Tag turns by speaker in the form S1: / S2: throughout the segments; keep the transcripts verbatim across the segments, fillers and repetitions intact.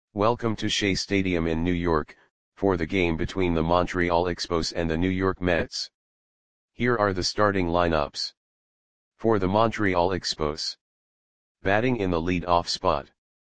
S1: Welcome to Shea Stadium in New York, for the game between the Montreal Expos and the New York Mets. Here are the starting lineups. For the Montreal Expos. Batting in the lead-off spot.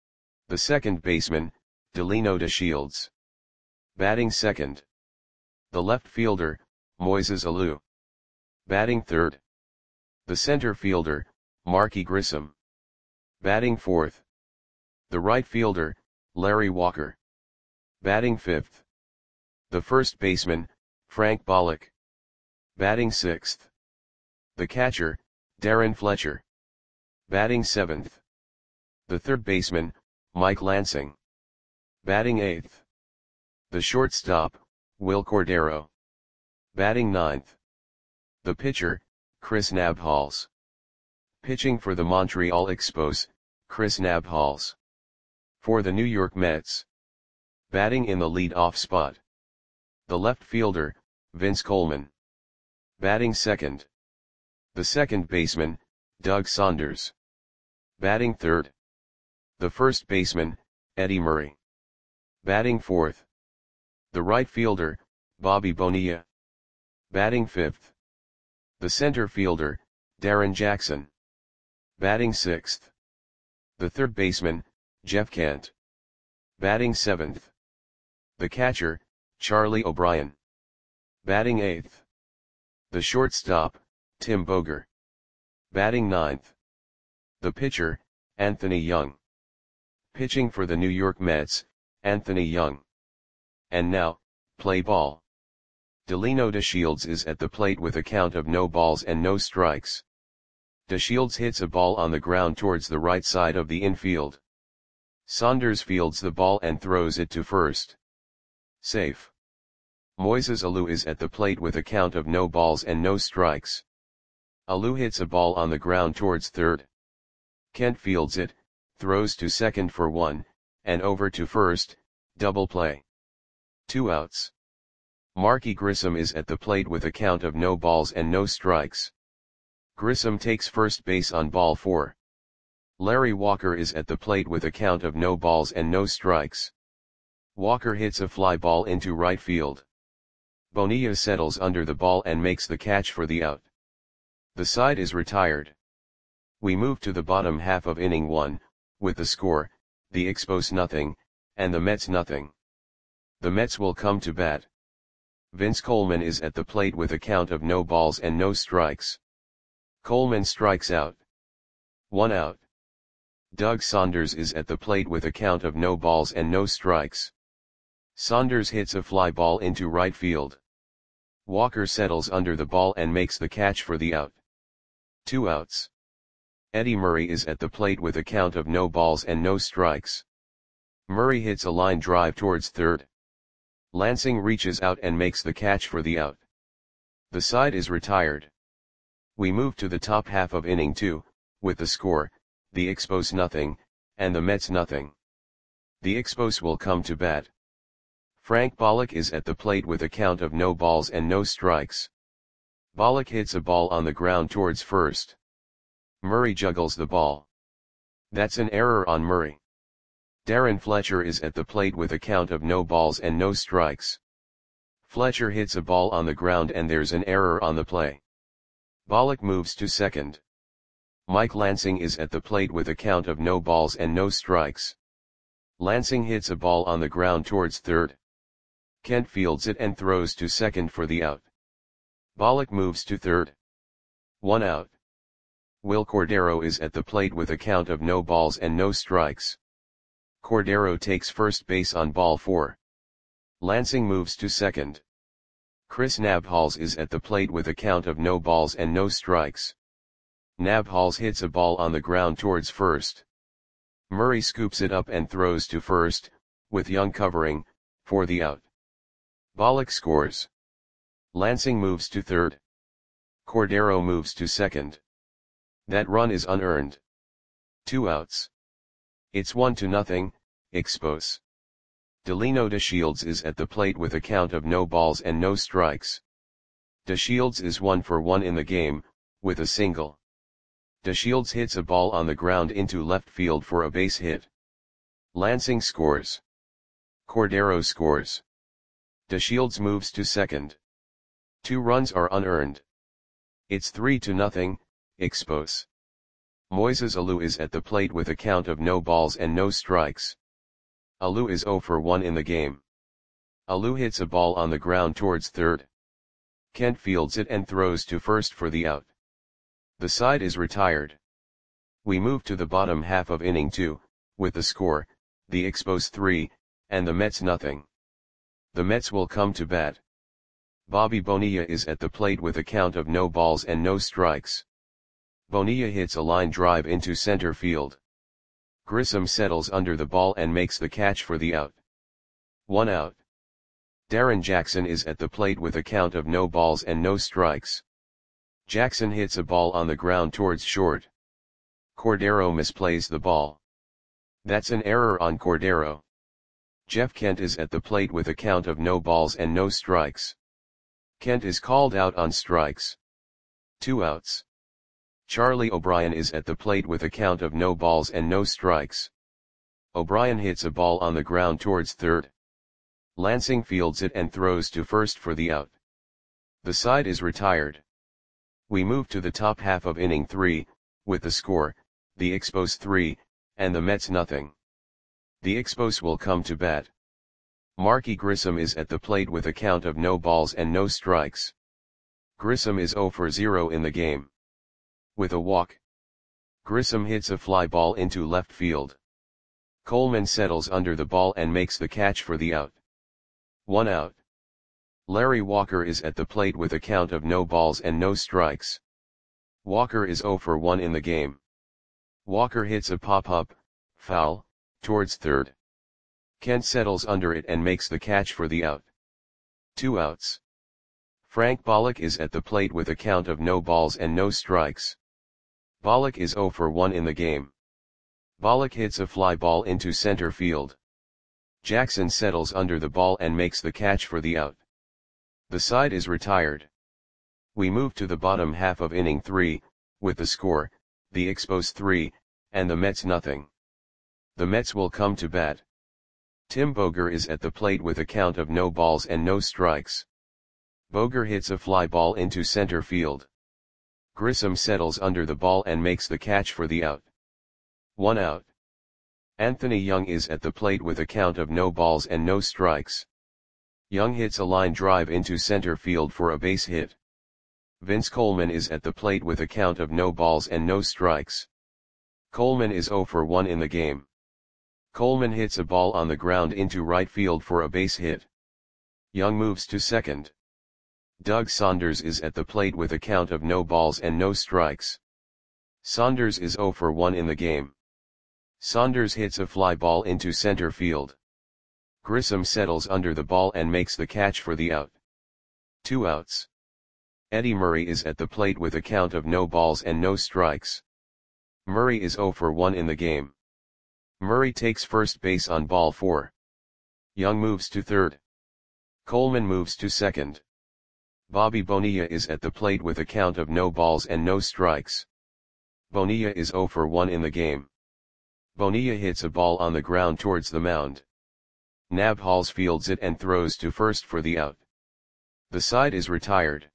S1: The second baseman, Delino DeShields. Batting second. The left fielder, Moises Alou. Batting third. The center fielder, Marky Grissom. Batting fourth. The right fielder, Larry Walker. Batting fifth. The first baseman, Frank Bollock. Batting sixth. The catcher, Darren Fletcher. Batting seventh. The third baseman, Mike Lansing. Batting eighth. The shortstop, Wil Cordero. Batting ninth. The pitcher, Chris Nabholz. Pitching for the Montreal Expos, Chris Nabholz. For the New York Mets. Batting in the lead-off spot. The left fielder, Vince Coleman. Batting second. The second baseman, Doug Saunders. Batting third. The first baseman, Eddie Murray. Batting fourth. The right fielder, Bobby Bonilla. Batting fifth. The center fielder, Darren Jackson. Batting sixth. The third baseman, Jeff Kent. Batting seventh. The catcher, Charlie O'Brien. Batting eighth. The shortstop, Tim Boger. Batting ninth. The pitcher, Anthony Young. Pitching for the New York Mets, Anthony Young. And now, play ball. Delino DeShields is at the plate with a count of no balls and no strikes. DeShields hits a ball on the ground towards the right side of the infield. Saunders fields the ball and throws it to first. Safe. Moises Alou is at the plate with a count of no balls and no strikes. Alou hits a ball on the ground towards third. Kent fields it, throws to second for one, and over to first, double play. Two outs. Marky Grissom is at the plate with a count of no balls and no strikes. Grissom takes first base on ball four. Larry Walker is at the plate with a count of no balls and no strikes. Walker hits a fly ball into right field. Bonilla settles under the ball and makes the catch for the out. The side is retired. We move to the bottom half of inning one, with the score, the Expos nothing, and the Mets nothing. The Mets will come to bat. Vince Coleman is at the plate with a count of no balls and no strikes. Coleman strikes out. One out. Doug Saunders is at the plate with a count of no balls and no strikes. Saunders hits a fly ball into right field. Walker settles under the ball and makes the catch for the out. Two outs. Eddie Murray is at the plate with a count of no balls and no strikes. Murray hits a line drive towards third. Lansing reaches out and makes the catch for the out. The side is retired. We move to the top half of inning two, with the score, the Expos nothing, and the Mets nothing. The Expos will come to bat. Frank Bollock is at the plate with a count of no balls and no strikes. Bollock hits a ball on the ground towards first. Murray juggles the ball. That's an error on Murray. Darren Fletcher is at the plate with a count of no balls and no strikes. Fletcher hits a ball on the ground and there's an error on the play. Bollock moves to second. Mike Lansing is at the plate with a count of no balls and no strikes. Lansing hits a ball on the ground towards third. Kent fields it and throws to second for the out. Bollock moves to third. One out. Wil Cordero is at the plate with a count of no balls and no strikes. Cordero takes first base on ball four. Lansing moves to second. Chris Nabholz is at the plate with a count of no balls and no strikes. Nabholz hits a ball on the ground towards first. Murray scoops it up and throws to first, with Young covering, for the out. Bollock scores. Lansing moves to third. Cordero moves to second. That run is unearned. Two outs. It's one to nothing, Expos. Delino DeShields is at the plate with a count of no balls and no strikes. DeShields is one for one in the game, with a single. DeShields hits a ball on the ground into left field for a base hit. Lansing scores. Cordero scores. DeShields moves to second. Two runs are unearned. It's three to nothing, Expos. Moises Alou is at the plate with a count of no balls and no strikes. Alou is zero for one in the game. Alou hits a ball on the ground towards third. Kent fields it and throws to first for the out. The side is retired. We move to the bottom half of inning two, with the score, the Expos three, and the Mets nothing. The Mets will come to bat. Bobby Bonilla is at the plate with a count of no balls and no strikes. Bonilla hits a line drive into center field. Grissom settles under the ball and makes the catch for the out. One out. Darren Jackson is at the plate with a count of no balls and no strikes. Jackson hits a ball on the ground towards short. Cordero misplays the ball. That's an error on Cordero. Jeff Kent is at the plate with a count of no balls and no strikes. Kent is called out on strikes. Two outs. Charlie O'Brien is at the plate with a count of no balls and no strikes. O'Brien hits a ball on the ground towards third. Lansing fields it and throws to first for the out. The side is retired. We move to the top half of inning three, with the score, the Expos three, and the Mets nothing. The Expos will come to bat. Marky Grissom is at the plate with a count of no balls and no strikes. Grissom is zero for zero in the game. With a walk, Grissom hits a fly ball into left field. Coleman settles under the ball and makes the catch for the out. One out. Larry Walker is at the plate with a count of no balls and no strikes. Walker is zero for one in the game. Walker hits a pop-up, foul, towards third. Kent settles under it and makes the catch for the out. Two outs. Frank Bollock is at the plate with a count of no balls and no strikes. Bollock is zero for one in the game. Bollock hits a fly ball into center field. Jackson settles under the ball and makes the catch for the out. The side is retired. We move to the bottom half of inning three, with the score, the Expos three, and the Mets nothing. The Mets will come to bat. Tim Boger is at the plate with a count of no balls and no strikes. Boger hits a fly ball into center field. Grissom settles under the ball and makes the catch for the out. One out. Anthony Young is at the plate with a count of no balls and no strikes. Young hits a line drive into center field for a base hit. Vince Coleman is at the plate with a count of no balls and no strikes. Coleman is zero for one in the game. Coleman hits a ball on the ground into right field for a base hit. Young moves to second. Doug Saunders is at the plate with a count of no balls and no strikes. Saunders is zero for one in the game. Saunders hits a fly ball into center field. Grissom settles under the ball and makes the catch for the out. Two outs. Eddie Murray is at the plate with a count of no balls and no strikes. Murray is zero for one in the game. Murray takes first base on ball four. Young moves to third. Coleman moves to second. Bobby Bonilla is at the plate with a count of no balls and no strikes. Bonilla is zero for one in the game. Bonilla hits a ball on the ground towards the mound. Nabhals fields it and throws to first for the out. The side is retired.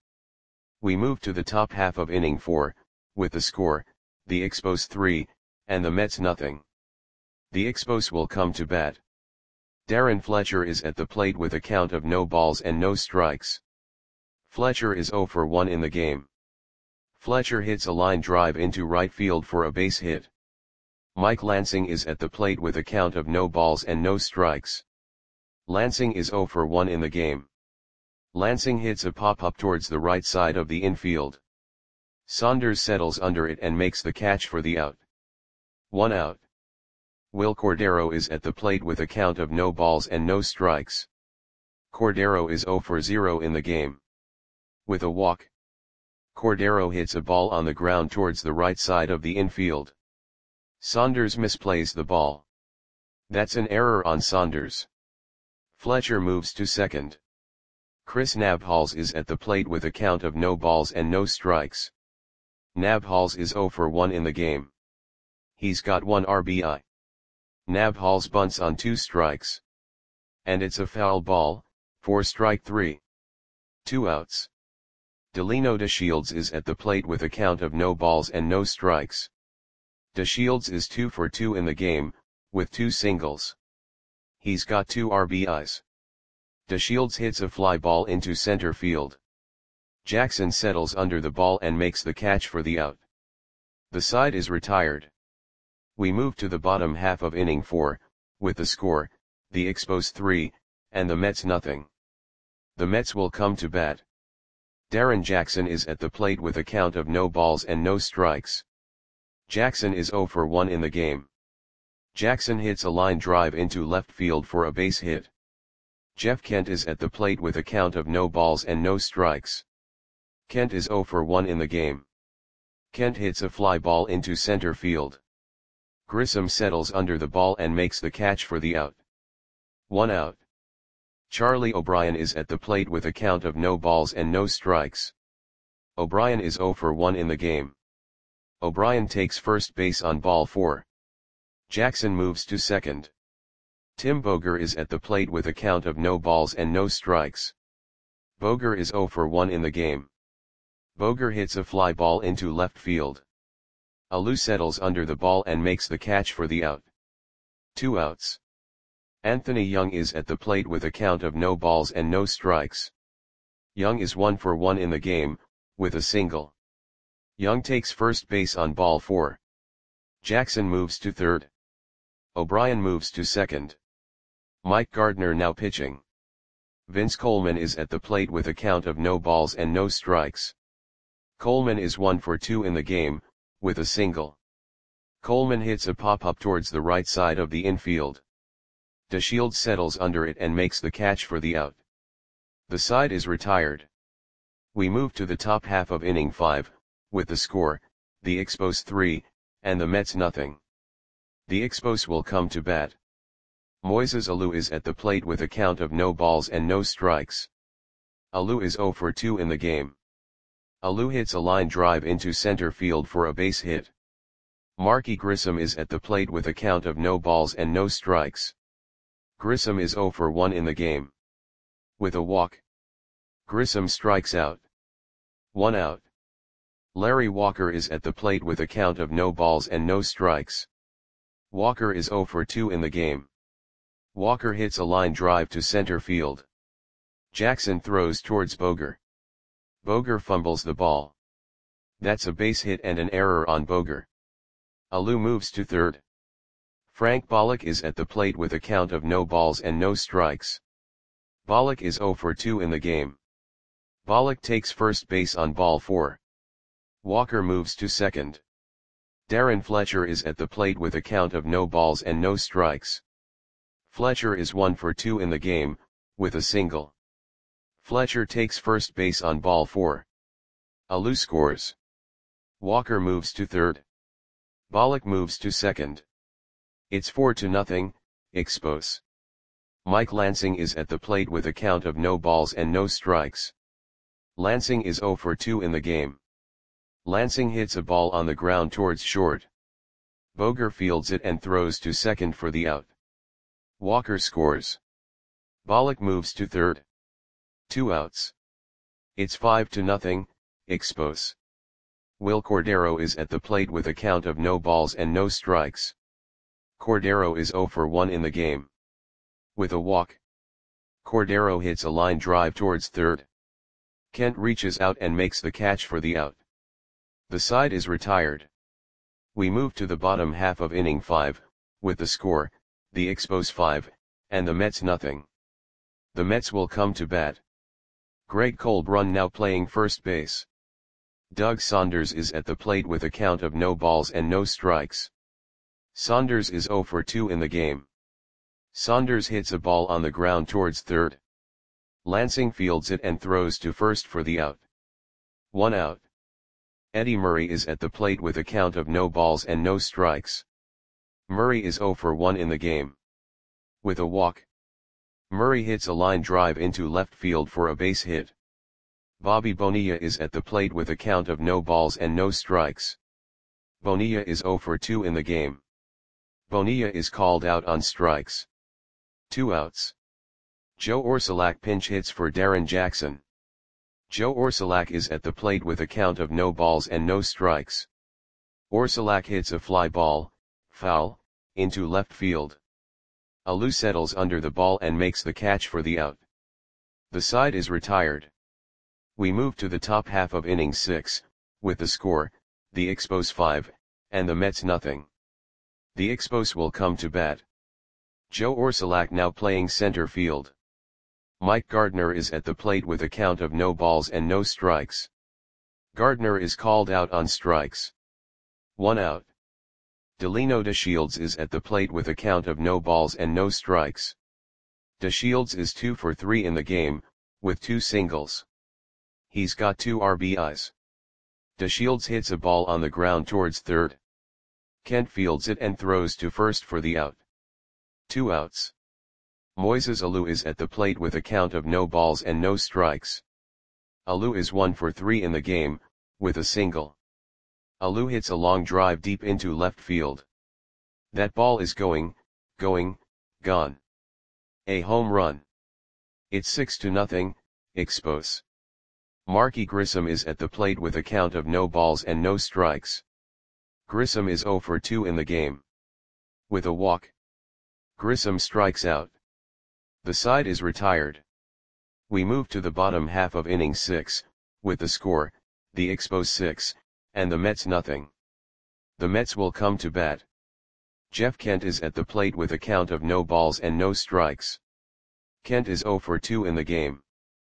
S1: We move to the top half of inning four, with the score, the Expos three, and the Mets nothing. The Expos will come to bat. Darren Fletcher is at the plate with a count of no balls and no strikes. Fletcher is zero for one in the game. Fletcher hits a line drive into right field for a base hit. Mike Lansing is at the plate with a count of no balls and no strikes. Lansing is zero for one in the game. Lansing hits a pop-up towards the right side of the infield. Saunders settles under it and makes the catch for the out. One out. Will Cordero is at the plate with a count of no balls and no strikes. Cordero is zero for zero in the game. With a walk, Cordero hits a ball on the ground towards the right side of the infield. Saunders misplays the ball. That's an error on Saunders. Fletcher moves to second. Chris Nabhals is at the plate with a count of no balls and no strikes. Nabhals is zero for one in the game. He's got one R B I. Nabhals bunts on two strikes. And it's a foul ball, for strike three. Two outs. Delino DeShields is at the plate with a count of no balls and no strikes. DeShields is two for two in the game, with two singles. He's got two R B Is. DeShields hits a fly ball into center field. Jackson settles under the ball and makes the catch for the out. The side is retired. We move to the bottom half of inning four, with the score, the Expos three, and the Mets nothing. The Mets will come to bat. Darren Jackson is at the plate with a count of no balls and no strikes. Jackson is zero for one in the game. Jackson hits a line drive into left field for a base hit. Jeff Kent is at the plate with a count of no balls and no strikes. Kent is zero for one in the game. Kent hits a fly ball into center field. Grissom settles under the ball and makes the catch for the out. One out. Charlie O'Brien is at the plate with a count of no balls and no strikes. O'Brien is zero for one in the game. O'Brien takes first base on ball four. Jackson moves to second. Tim Boger is at the plate with a count of no balls and no strikes. Boger is zero for one in the game. Boger hits a fly ball into left field. Alou settles under the ball and makes the catch for the out. Two outs. Anthony Young is at the plate with a count of no balls and no strikes. Young is one for one in the game, with a single. Young takes first base on ball four. Jackson moves to third. O'Brien moves to second. Mike Gardner now pitching. Vince Coleman is at the plate with a count of no balls and no strikes. Coleman is one for two in the game, with a single. Coleman hits a pop-up towards the right side of the infield. DeShields settles under it and makes the catch for the out. The side is retired. We move to the top half of inning five, with the score, the Expos three, and the Mets nothing. The Expos will come to bat. Moises Alou is at the plate with a count of no balls and no strikes. Alou is zero for two in the game. Alou hits a line drive into center field for a base hit. Marky Grissom is at the plate with a count of no balls and no strikes. Grissom is zero for one in the game. With a walk. Grissom strikes out. One out. Larry Walker is at the plate with a count of no balls and no strikes. Walker is zero for two in the game. Walker hits a line drive to center field. Jackson throws towards Boger. Boger fumbles the ball. That's a base hit and an error on Boger. Alou moves to third. Frank Bollock is at the plate with a count of no balls and no strikes. Bollock is zero for two in the game. Bollock takes first base on ball four. Walker moves to second. Darren Fletcher is at the plate with a count of no balls and no strikes. Fletcher is one for two in the game, with a single. Fletcher takes first base on ball four. Alou scores. Walker moves to third. Bollock moves to second. It's four to nothing, Expos. Mike Lansing is at the plate with a count of no balls and no strikes. Lansing is zero for two in the game. Lansing hits a ball on the ground towards short. Boger fields it and throws to second for the out. Walker scores. Bollock moves to third. Two outs. It's five to nothing, Expos. Will Cordero is at the plate with a count of no balls and no strikes. Cordero is zero for one in the game. With a walk. Cordero hits a line drive towards third. Kent reaches out and makes the catch for the out. The side is retired. We move to the bottom half of inning five, with the score, the Expos five, and the Mets nothing. The Mets will come to bat. Greg Colbrun now playing first base. Doug Saunders is at the plate with a count of no balls and no strikes. Saunders is zero for two in the game. Saunders hits a ball on the ground towards third. Lansing fields it and throws to first for the out. One out. Eddie Murray is at the plate with a count of no balls and no strikes. Murray is zero for one in the game. With a walk. Murray hits a line drive into left field for a base hit. Bobby Bonilla is at the plate with a count of no balls and no strikes. Bonilla is zero for two in the game. Bonilla is called out on strikes. Two outs. Joe Orsulak pinch hits for Darren Jackson. Joe Orsulak is at the plate with a count of no balls and no strikes. Orsulak hits a fly ball, foul, into left field. Alou settles under the ball and makes the catch for the out. The side is retired. We move to the top half of inning six, with the score, the Expos five, and the Mets nothing. The Expos will come to bat. Joe Orsulak now playing center field. Mike Gardner is at the plate with a count of no balls and no strikes. Gardner is called out on strikes. One out. Delino DeShields is at the plate with a count of no balls and no strikes. DeShields is two for three in the game, with two singles. He's got two R B Is. DeShields hits a ball on the ground towards third. Kent fields it and throws to first for the out. Two outs. Moises Alou is at the plate with a count of no balls and no strikes. Alou is one for three in the game, with a single. Alou hits a long drive deep into left field. That ball is going, going, gone. A home run. It's six to nothing, Expos. Marky Grissom is at the plate with a count of no balls and no strikes. Grissom is zero for two in the game. With a walk. Grissom strikes out. The side is retired. We move to the bottom half of inning six, with the score, the Expos six, and the Mets nothing. The Mets will come to bat. Jeff Kent is at the plate with a count of no balls and no strikes. Kent is zero for two in the game.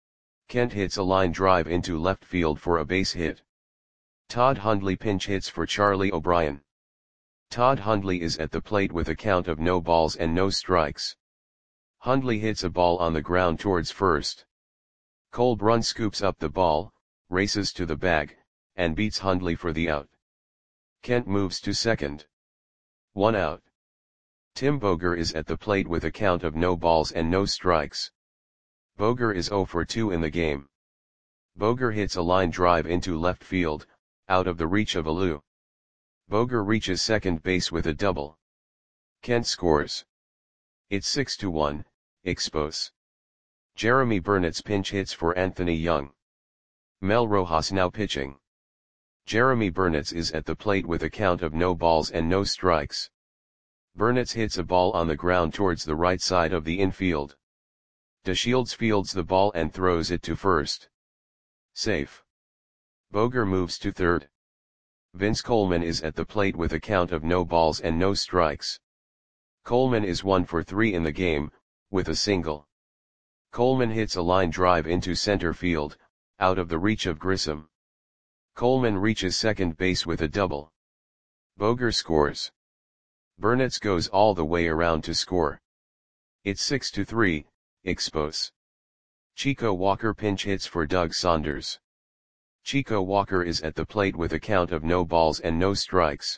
S1: Kent hits a line drive into left field for a base hit. Todd Hundley pinch hits for Charlie O'Brien. Todd Hundley is at the plate with a count of no balls and no strikes. Hundley hits a ball on the ground towards first. Cole Brun scoops up the ball, races to the bag, and beats Hundley for the out. Kent moves to second. One out. Tim Boger is at the plate with a count of no balls and no strikes. Boger is zero for two in the game. Boger hits a line drive into left field, out of the reach of Alou. Boger reaches second base with a double. Kent scores. It's six to one, Expos. Jeremy Burnett's pinch hits for Anthony Young. Mel Rojas now pitching. Jeremy Burnett's is at the plate with a count of no balls and no strikes. Burnett's hits a ball on the ground towards the right side of the infield. DeShields fields the ball and throws it to first. Safe. Boger moves to third. Vince Coleman is at the plate with a count of no balls and no strikes. Coleman is one for three in the game, with a single. Coleman hits a line drive into center field, out of the reach of Grissom. Coleman reaches second base with a double. Boger scores. Burnett's goes all the way around to score. It's six to three, Expos. Chico Walker pinch hits for Doug Saunders. Chico Walker is at the plate with a count of no balls and no strikes.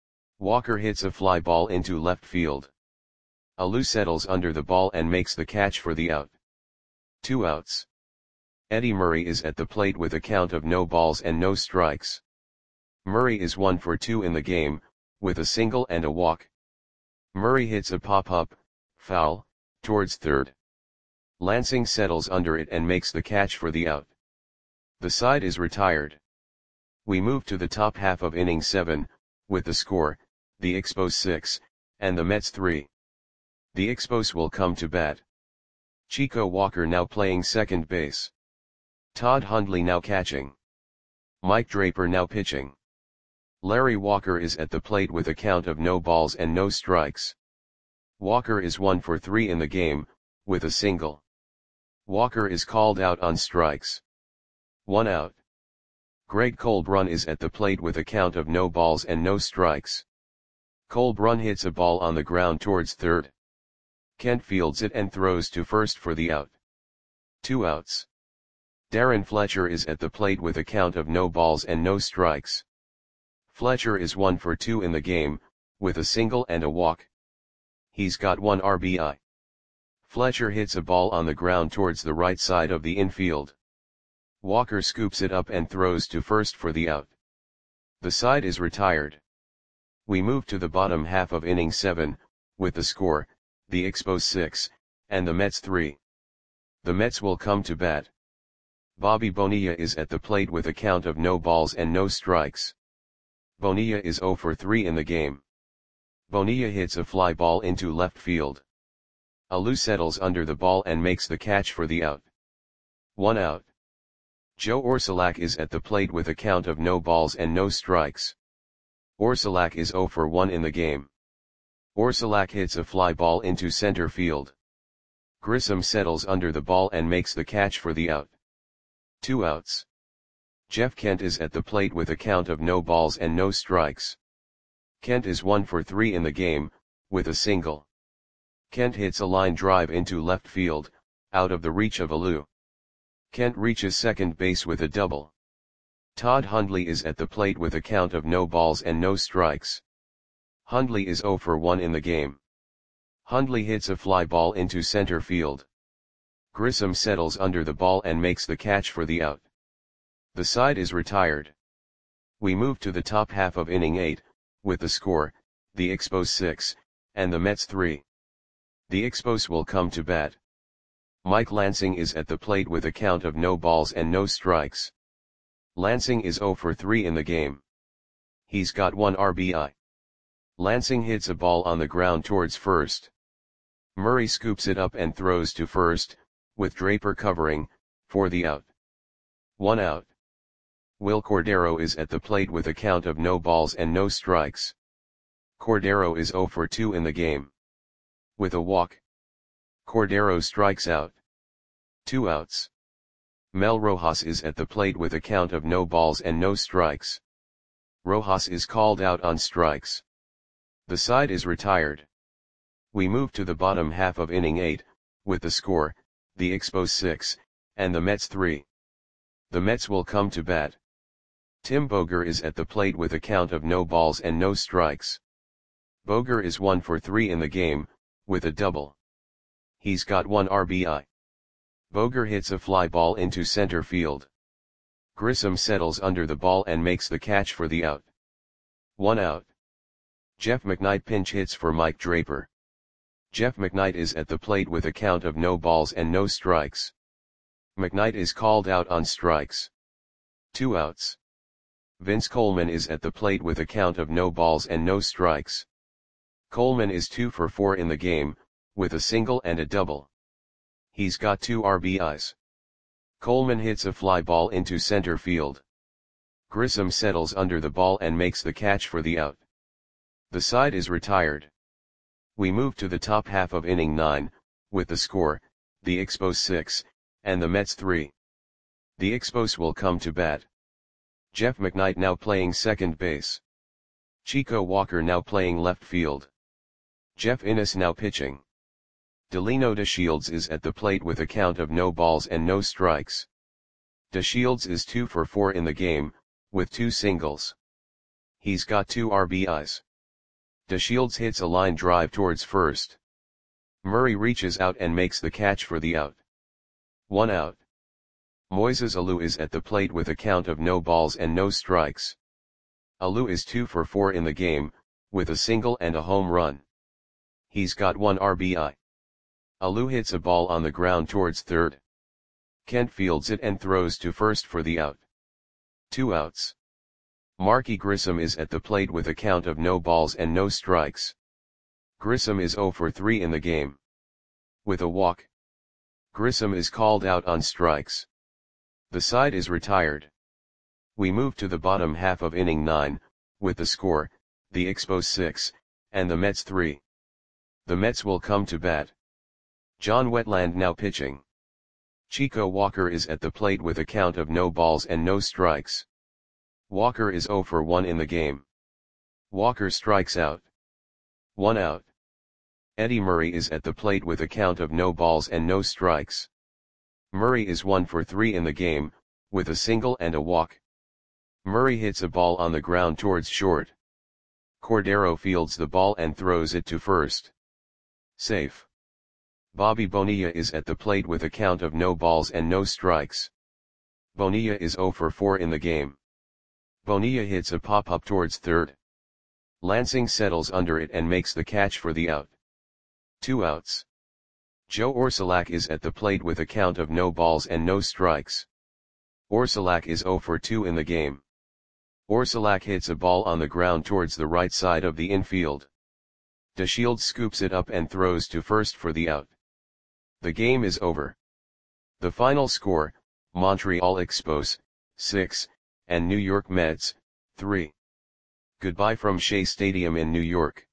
S1: Walker hits a fly ball into left field. Alou settles under the ball and makes the catch for the out. Two outs. Eddie Murray is at the plate with a count of no balls and no strikes. Murray is one for two in the game, with a single and a walk. Murray hits a pop-up, foul, towards third. Lansing settles under it and makes the catch for the out. The side is retired. We move to the top half of inning seven, with the score, the Expos six, and the Mets three. The Expos will come to bat. Chico Walker now playing second base. Todd Hundley now catching. Mike Draper now pitching. Larry Walker is at the plate with a count of no balls and no strikes. Walker is one for three in the game, with a single. Walker is called out on strikes. One out. Greg Colbrun is at the plate with a count of no balls and no strikes. Colbrun hits a ball on the ground towards third. Kent fields it and throws to first for the out. Two outs. Darren Fletcher is at the plate with a count of no balls and no strikes. Fletcher is one for two in the game, with a single and a walk. He's got one R B I. Fletcher hits a ball on the ground towards the right side of the infield. Walker scoops it up and throws to first for the out. The side is retired. We move to the bottom half of inning seven, with the score, the Expos six, and the Mets three. The Mets will come to bat. Bobby Bonilla is at the plate with a count of no balls and no strikes. Bonilla is zero for three in the game. Bonilla hits a fly ball into left field. Alou settles under the ball and makes the catch for the out. One out. Joe Orsulak is at the plate with a count of no balls and no strikes. Orsulak is zero for one in the game. Orsulak hits a fly ball into center field. Grissom settles under the ball and makes the catch for the out. Two outs. Jeff Kent is at the plate with a count of no balls and no strikes. Kent is one for three in the game, with a single. Kent hits a line drive into left field, out of the reach of Alou. Kent reaches second base with a double. Todd Hundley is at the plate with a count of no balls and no strikes. Hundley is zero for one in the game. Hundley hits a fly ball into center field. Grissom settles under the ball and makes the catch for the out. The side is retired. We move to the top half of inning eight, with the score, the Expos six, and the Mets three. The Expos will come to bat. Mike Lansing is at the plate with a count of no balls and no strikes. Lansing is zero for three in the game. He's got one R B I. Lansing hits a ball on the ground towards first. Murray scoops it up and throws to first, with Draper covering, for the out. One out. Will Cordero is at the plate with a count of no balls and no strikes. Cordero is zero for two in the game. With a walk, Cordero strikes out. Two outs. Mel Rojas is at the plate with a count of no balls and no strikes. Rojas is called out on strikes. The side is retired. We move to the bottom half of inning eight, with the score, the Expos six, and the Mets three. The Mets will come to bat. Tim Boger is at the plate with a count of no balls and no strikes. Boger is one for three in the game, with a double. He's got one R B I. Boger hits a fly ball into center field. Grissom settles under the ball and makes the catch for the out. One out. Jeff McKnight pinch hits for Mike Draper. Jeff McKnight is at the plate with a count of no balls and no strikes. McKnight is called out on strikes. Two outs. Vince Coleman is at the plate with a count of no balls and no strikes. Coleman is two for four in the game, with a single and a double. He's got two R B Is. Coleman hits a fly ball into center field. Grissom settles under the ball and makes the catch for the out. The side is retired. We move to the top half of inning nine, with the score, the Expos six, and the Mets three. The Expos will come to bat. Jeff McKnight now playing second base. Chico Walker now playing left field. Jeff Innes now pitching. Delino DeShields is at the plate with a count of no balls and no strikes. DeShields is two for four in the game, with two singles. He's got two R B Is. DeShields hits a line drive towards first. Murray reaches out and makes the catch for the out. One out. Moises Alou is at the plate with a count of no balls and no strikes. Alou is two for four in the game, with a single and a home run. He's got one R B I. Alou hits a ball on the ground towards third. Kent fields it and throws to first for the out. Two outs. Marky Grissom is at the plate with a count of no balls and no strikes. Grissom is zero for three in the game. With a walk, Grissom is called out on strikes. The side is retired. We move to the bottom half of inning nine, with the score, the Expos six, and the Mets three. The Mets will come to bat. John Wetland now pitching. Chico Walker is at the plate with a count of no balls and no strikes. Walker is zero for one in the game. Walker strikes out. One out. Eddie Murray is at the plate with a count of no balls and no strikes. Murray is one for three in the game, with a single and a walk. Murray hits a ball on the ground towards short. Cordero fields the ball and throws it to first. Safe. Bobby Bonilla is at the plate with a count of no balls and no strikes. Bonilla is zero for four in the game. Bonilla hits a pop-up towards third. Lansing settles under it and makes the catch for the out. Two outs. Joe Orsulak is at the plate with a count of no balls and no strikes. Orsulak is zero for two in the game. Orsulak hits a ball on the ground towards the right side of the infield. DeShields scoops it up and throws to first for the out. The game is over. The final score, Montreal Expos, six, and New York Mets, three. Goodbye from Shea Stadium in New York.